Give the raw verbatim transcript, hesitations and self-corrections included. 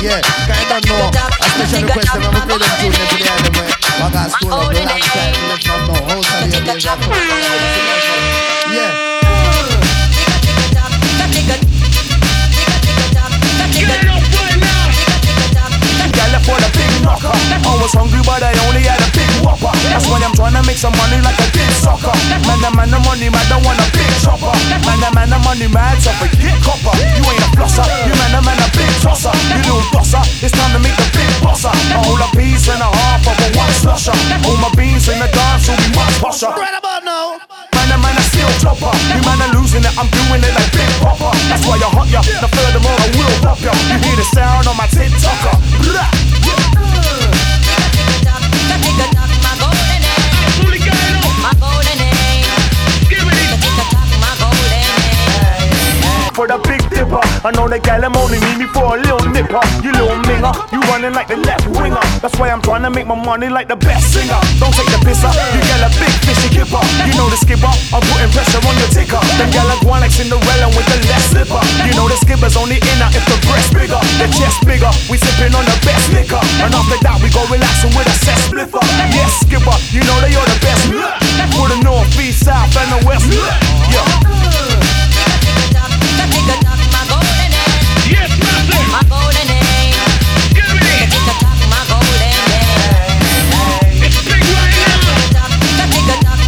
Yeah, kind of know. A special request, I'm gonna play them tune for the end of it. I got school up the long time, let's not know. House of the days of yeah. Girl, for the big knocker. I was hungry, but I only had a big whopper. That's why I'm trying to make some money like a big sucker. Man, the man, the money, man, don't want a big chopper. Man, the man, the money, man, so forget copper. You ain't a flosser, you man, the man, a big tosser. You little bosser, it's time to make the big bosser. A whole a piece and a half of a one slusher. All my beans in the dance will be much posher. Right about now. Man, the man, a steel chopper. You man, are losing it, I'm doing it like big popper. That's why you're hot, ya. Now furthermore, I will pop ya. You hear the sound on my TikToker. Blah. For the big dipper, I know the gal them only need me for a little nipper. You little minger, you running like the left winger. That's why I'm trying to make my money like the best singer. Don't take the piss up, you get a big fishy kipper. You know the skipper, I'm putting pressure on your ticker. Them gal are going like Cinderella with the left slipper. You know the skipper's only in her if the breast bigger, the chest bigger. We sipping on the best liquor, and after that